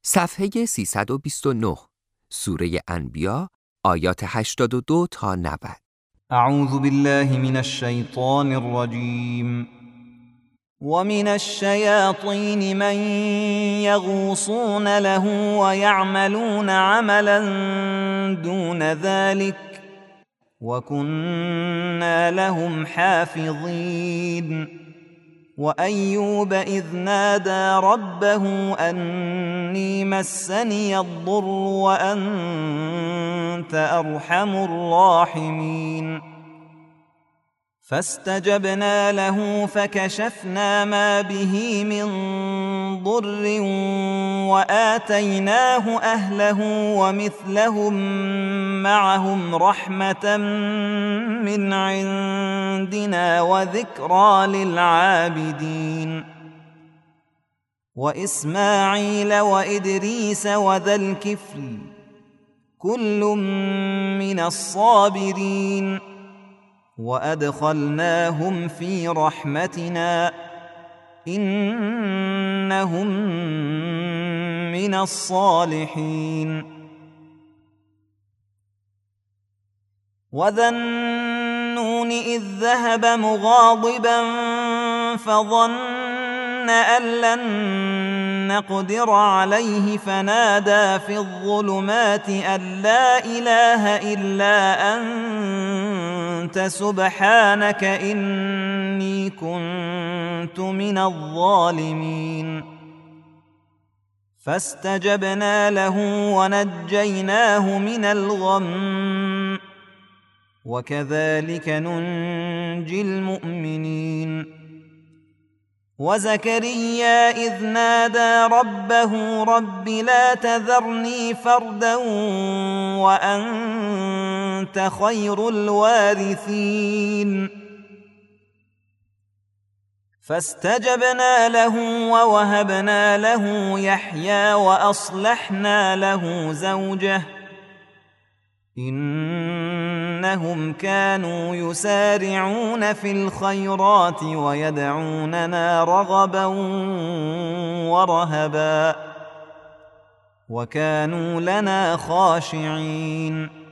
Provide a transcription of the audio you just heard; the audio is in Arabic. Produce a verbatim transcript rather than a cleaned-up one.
صفحه سیصد و بیست و نه، سوره انبیا، آیات هشتاد و دو تا نود. اعوذ بالله من الشیطان الرجیم ومن الشیاطین من یغوصون له ویعملون عملا دون ذلك وكنا لهم حافظین وأيوب إذ نادى ربه أني مسني الضر وأنت أرحم الراحمين فاستجبنا له فكشفنا ما به من ضر وآتيناه أهله ومثلهم معهم رحمة من عندنا وذكرى للعابدين وإسماعيل وإدريس وذا الكفل كل من الصابرين وأدخلناهم في رحمتنا إنهم من الصالحين وذا النون إذ ذهب مغاضبا فظن أن لن نقدر عليه فنادى في الظلمات أن لا إله إلا أنت سبحانك إني كنت من الظالمين فاستجبنا له ونجيناه من الغم وكذلك ننجي المؤمنين وزكريا إذ نادى ربه رب لا تذرني فردا وأنت خير الوارثين فاستجبنا له ووهبنا له يحيى وأصلحنا له زوجه إنهم كانوا يسارعون في الخيرات ويدعوننا رغبا ورهبا وكانوا لنا خاشعين